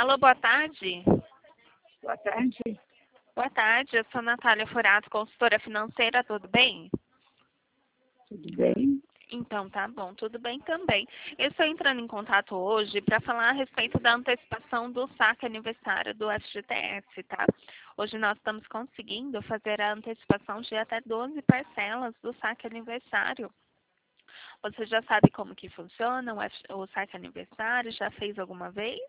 Alô, boa tarde. Boa tarde. Boa tarde, eu sou Natália Furato, consultora financeira, tudo bem? Tudo bem? Então, tá bom, tudo bem também. Eu estou entrando em contato hoje para falar a respeito da antecipação do saque aniversário do FGTS, tá? Hoje nós estamos conseguindo fazer a antecipação de até 12 parcelas do saque aniversário. Você já sabe como que funciona o saque aniversário? Já fez alguma vez?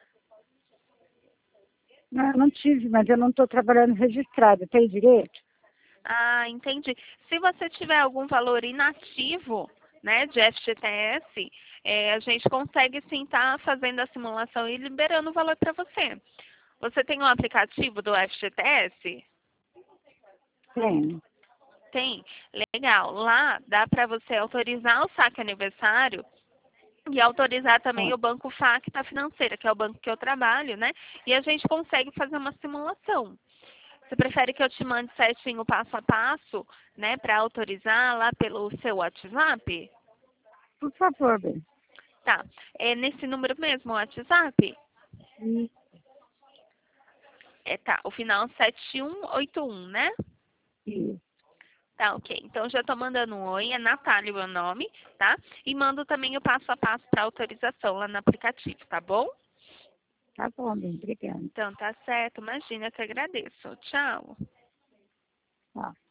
Não tive, mas eu não estou trabalhando registrado. Tem direito? Ah, entendi. Se você tiver algum valor inativo, né, de FGTS, a gente consegue sim estar fazendo a simulação e liberando o valor para você. Você tem um aplicativo do FGTS? Tem. Tem? Legal. Lá dá para você autorizar o saque aniversário e autorizar também Ah, o Banco Facta Financeira, que é o banco que eu trabalho, né? E a gente consegue fazer uma simulação. Você prefere que eu te mande certinho o passo a passo, né, para autorizar lá pelo seu WhatsApp? por favor, bem. Tá. É nesse número mesmo, o WhatsApp? E, Tá. O final 7181, né? e, Tá, ok. Então já tô mandando um oi, é Natália o meu nome, tá? E mando também o passo a passo para autorização lá no aplicativo, tá bom? tá bom, bem. Obrigada. Então tá certo, imagina, eu que agradeço. Tchau. Tá.